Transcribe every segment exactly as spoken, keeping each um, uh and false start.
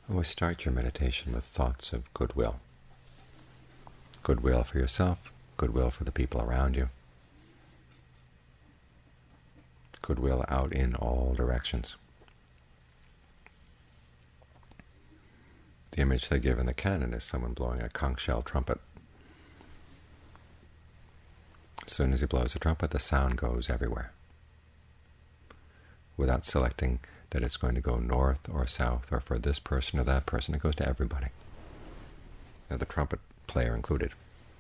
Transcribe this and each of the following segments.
Always start your meditation with thoughts of goodwill. Goodwill for yourself, goodwill for the people around you, goodwill out in all directions. The image they give in the canon is someone blowing a conch shell trumpet. As soon as he blows a trumpet, the sound goes everywhere, without selecting that it's going to go north or south or for this person or that person. It goes to everybody, and the trumpet player included.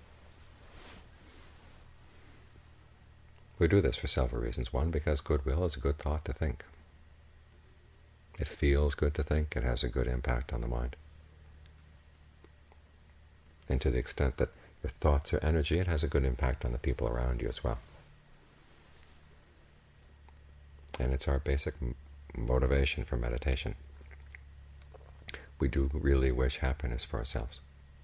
We do this for several reasons. One, because goodwill is a good thought to think. It feels good to think. It has a good impact on the mind. And to the extent that your thoughts are energy, it has a good impact on the people around you as well. And it's our basic motivation for meditation. We do really wish happiness for ourselves.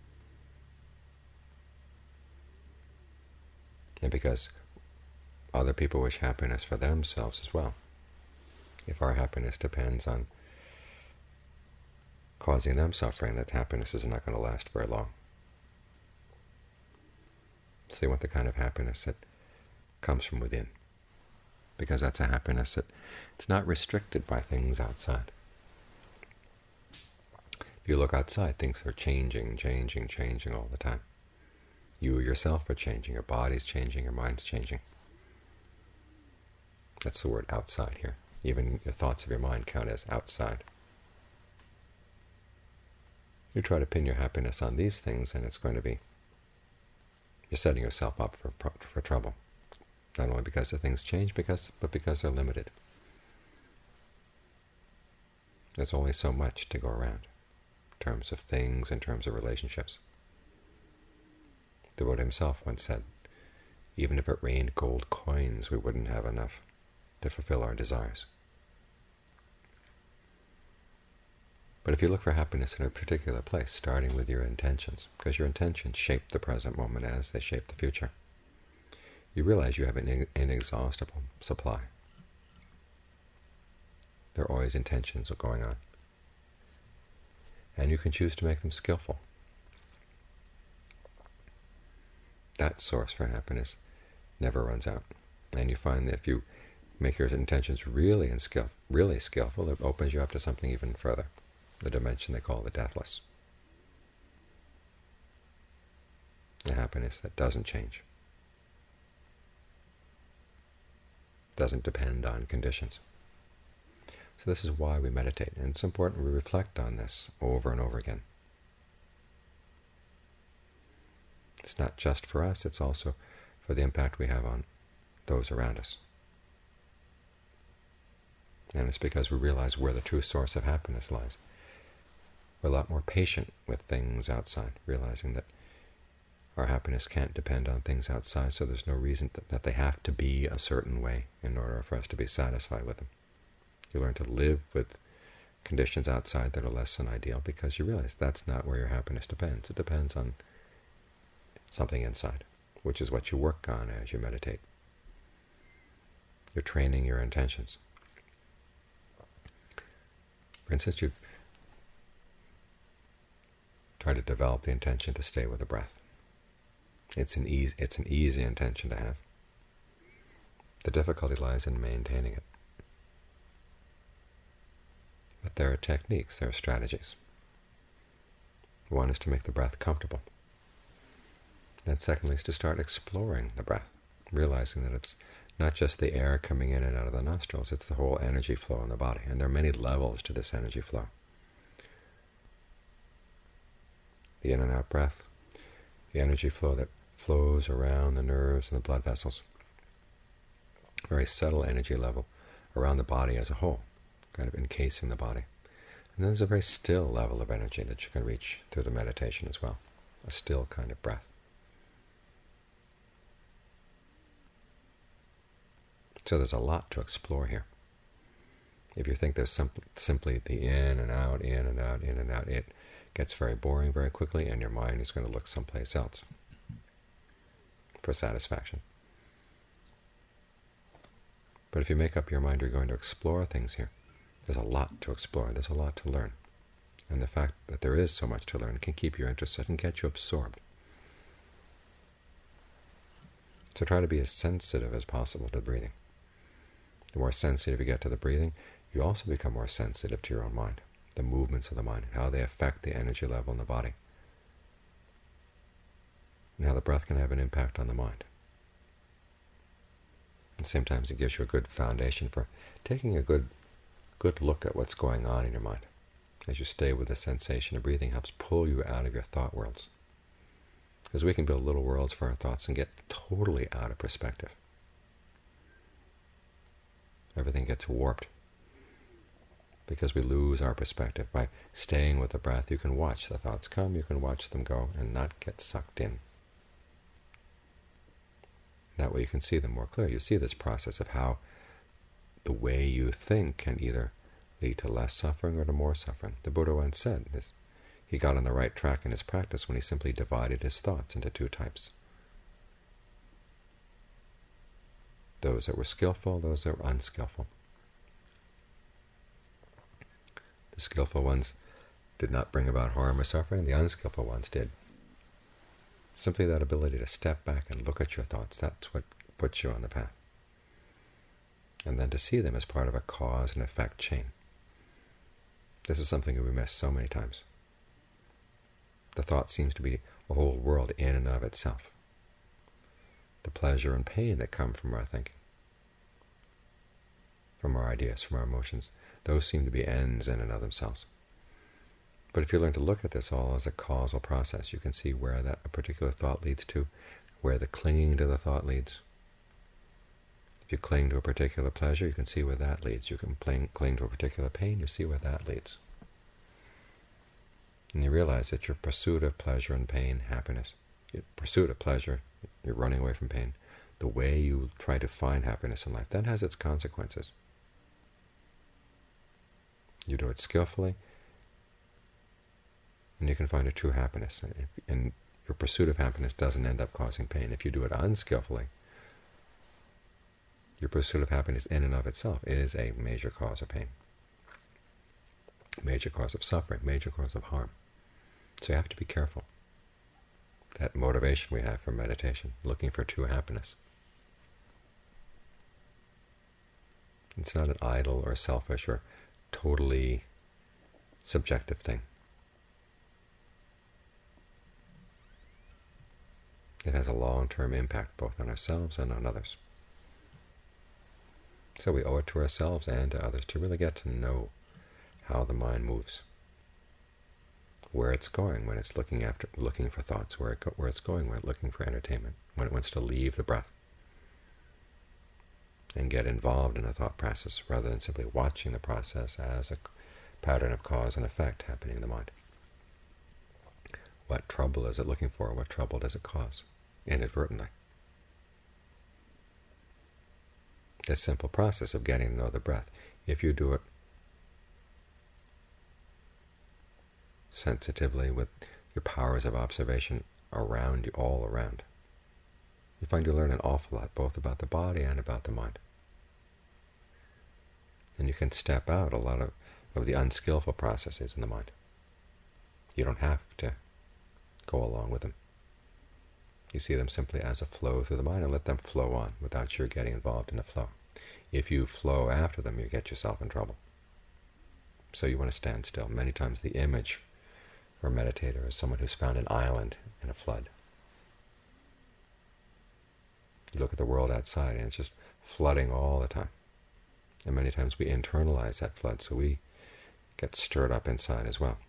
And because other people wish happiness for themselves as well. If our happiness depends on causing them suffering, that happiness is not going to last very long. So you want the kind of happiness that comes from within, because that's a happiness that it's not restricted by things outside. If you look outside, things are changing, changing, changing all the time. You yourself are changing, your body's changing, your mind's changing. That's the word outside here. Even the thoughts of your mind count as outside. You try to pin your happiness on these things, and it's going to be, you're setting yourself up for for trouble. Not only because the things change, because but because they're limited. There's only so much to go around, in terms of things, in terms of relationships. The Buddha himself once said, even if it rained gold coins, we wouldn't have enough to fulfill our desires. But if you look for happiness in a particular place, starting with your intentions, because your intentions shape the present moment as they shape the future, you realize you have an inexhaustible supply. There are always intentions going on, and you can choose to make them skillful. That source for happiness never runs out, and you find that if you make your intentions really and skill, really skillful, it opens you up to something even further, the dimension they call the deathless, a happiness that doesn't change, doesn't depend on conditions. So this is why we meditate, and it's important we reflect on this over and over again. It's not just for us, it's also for the impact we have on those around us. And it's because we realize where the true source of happiness lies. We're a lot more patient with things outside, realizing that our happiness can't depend on things outside, so there's no reason that, that they have to be a certain way in order for us to be satisfied with them. You learn to live with conditions outside that are less than ideal because you realize that's not where your happiness depends. It depends on something inside, which is what you work on as you meditate. You're training your intentions. For instance, you try to develop the intention to stay with the breath. It's an easy, it's an easy intention to have. The difficulty lies in maintaining it. But there are techniques, there are strategies. One is to make the breath comfortable. And secondly is to start exploring the breath, realizing that it's not just the air coming in and out of the nostrils, it's the whole energy flow in the body. And there are many levels to this energy flow. The in and out breath, the energy flow that flows around the nerves and the blood vessels. Very subtle energy level around the body as a whole, kind of encasing the body. And then there's a very still level of energy that you can reach through the meditation as well, a still kind of breath. So there's a lot to explore here. If you think there's some, simply the in and out, in and out, in and out, it gets very boring very quickly, and your mind is going to look someplace else for satisfaction. But if you make up your mind you're going to explore things here, there's a lot to explore, there's a lot to learn. And the fact that there is so much to learn can keep you interested and get you absorbed. So try to be as sensitive as possible to breathing. The more sensitive you get to the breathing, you also become more sensitive to your own mind, the movements of the mind, how they affect the energy level in the body, and how the breath can have an impact on the mind. And sometimes it gives you a good foundation for taking a good, good look at what's going on in your mind. As you stay with the sensation of breathing, helps pull you out of your thought worlds. Because we can build little worlds for our thoughts and get totally out of perspective. Everything gets warped because we lose our perspective. By staying with the breath, you can watch the thoughts come, you can watch them go, and not get sucked in. That way you can see them more clearly. You see this process of how the way you think can either lead to less suffering or to more suffering. The Buddha once said this. He got on the right track in his practice when he simply divided his thoughts into two types. Those that were skillful, those that were unskillful. The skillful ones did not bring about harm or suffering, the unskillful ones did. Simply that ability to step back and look at your thoughts, that's what puts you on the path. And then to see them as part of a cause and effect chain. This is something that we miss so many times. The thought seems to be a whole world in and of itself. The pleasure and pain that come from our thinking, from our ideas, from our emotions, those seem to be ends in and of themselves. But if you learn to look at this all as a causal process, you can see where that a particular thought leads to, where the clinging to the thought leads. If you cling to a particular pleasure, you can see where that leads. You can cling, cling to a particular pain, you see where that leads. And you realize that your pursuit of pleasure and pain, happiness, your pursuit of pleasure, you're running away from pain, the way you try to find happiness in life, that has its consequences. You do it skillfully, and you can find a true happiness. And your pursuit of happiness doesn't end up causing pain. If you do it unskillfully, your pursuit of happiness in and of itself is a major cause of pain, major cause of suffering, major cause of harm. So you have to be careful. That motivation we have for meditation, looking for true happiness. It's not an idle or selfish or totally subjective thing. It has a long-term impact both on ourselves and on others. So we owe it to ourselves and to others to really get to know how the mind moves, where it's going when it's looking after, looking for thoughts, where it go, where it's going when it's looking for entertainment, when it wants to leave the breath, and get involved in a thought process rather than simply watching the process as a pattern of cause and effect happening in the mind. What trouble is it looking for? What trouble does it cause inadvertently? This simple process of getting to know the breath, if you do it sensitively with your powers of observation around you, all around, you find you learn an awful lot, both about the body and about the mind. And you can step out a lot of, of the unskillful processes in the mind. You don't have to go along with them. You see them simply as a flow through the mind and let them flow on without your getting involved in the flow. If you flow after them, you get yourself in trouble. So you want to stand still. Many times the image for a meditator is someone who's found an island in a flood. You look at the world outside and it's just flooding all the time. And many times we internalize that flood, so we get stirred up inside as well.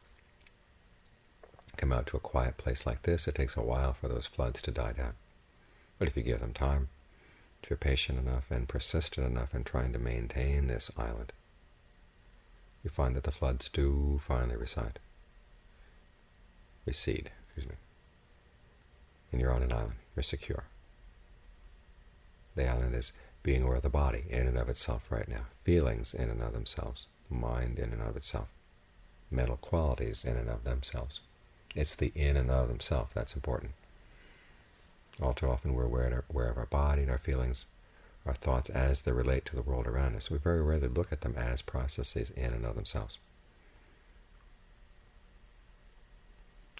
Come out to a quiet place like this, it takes a while for those floods to die down. But if you give them time, if you're patient enough and persistent enough in trying to maintain this island, you find that the floods do finally recede. Recede, excuse me. And you're on an island. You're secure. The island is being aware of the body in and of itself right now, feelings in and of themselves, mind in and of itself, mental qualities in and of themselves. It's the in and of themselves that's important. All too often we're aware, aware of our body and our feelings, our thoughts as they relate to the world around us. We very rarely look at them as processes in and of themselves.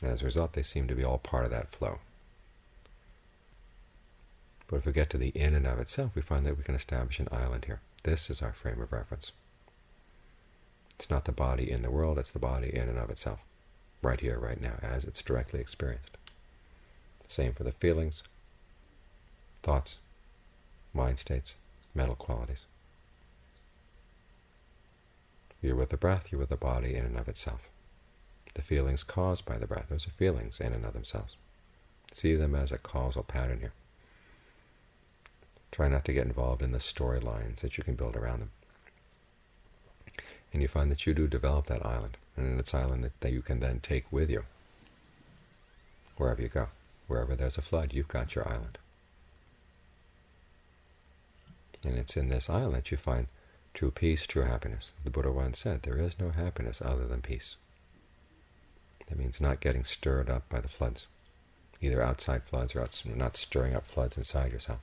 And as a result, they seem to be all part of that flow. But if we get to the in and of itself, we find that we can establish an island here. This is our frame of reference. It's not the body in the world, it's the body in and of itself, right here, right now, as it's directly experienced. Same for the feelings, thoughts, mind states, mental qualities. You're with the breath, you're with the body in and of itself. The feelings caused by the breath, those are feelings in and of themselves. See them as a causal pattern here. Try not to get involved in the storylines that you can build around them. And you find that you do develop that island, and it's an island that, that you can then take with you wherever you go. Wherever there's a flood, you've got your island. And it's in this island that you find true peace, true happiness. The Buddha once said, there is no happiness other than peace. That means not getting stirred up by the floods, either outside floods or out, not stirring up floods inside yourself.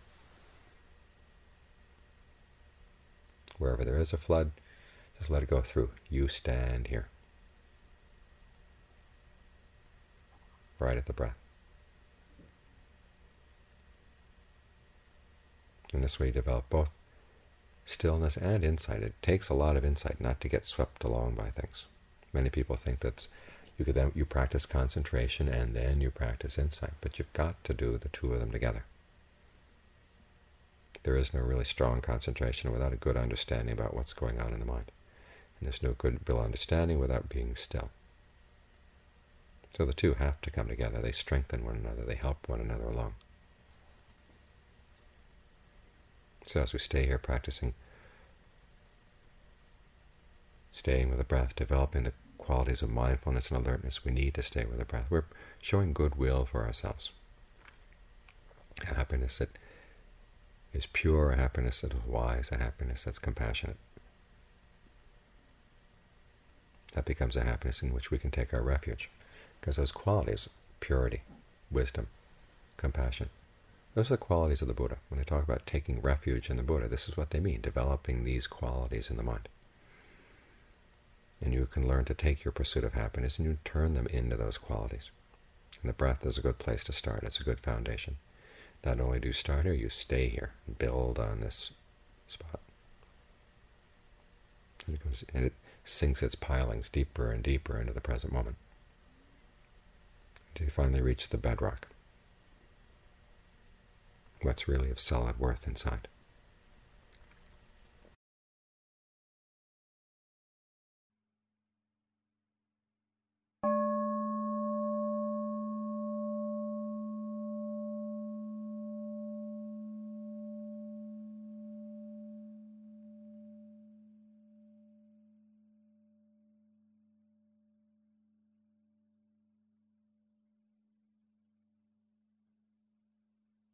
Wherever there is a flood, just let it go through. You stand here, right at the breath. In this way you develop both stillness and insight. It takes a lot of insight not to get swept along by things. Many people think that you could then you practice concentration and then you practice insight, but you've got to do the two of them together. There is no really strong concentration without a good understanding about what's going on in the mind. And there's no good real understanding without being still. So the two have to come together. They strengthen one another. They help one another along. So as we stay here practicing, staying with the breath, developing the qualities of mindfulness and alertness, we need to stay with the breath. We're showing goodwill for ourselves. A happiness that is pure, a happiness that is wise, a happiness that's compassionate. That becomes a happiness in which we can take our refuge, because those qualities, purity, wisdom, compassion, those are the qualities of the Buddha. When they talk about taking refuge in the Buddha, this is what they mean, developing these qualities in the mind. And you can learn to take your pursuit of happiness and you turn them into those qualities. And the breath is a good place to start. It's a good foundation. Not only do you start here, you stay here, build on this spot. And it goes, and it sinks its pilings deeper and deeper into the present moment, until you finally reach the bedrock, what's really of solid worth inside.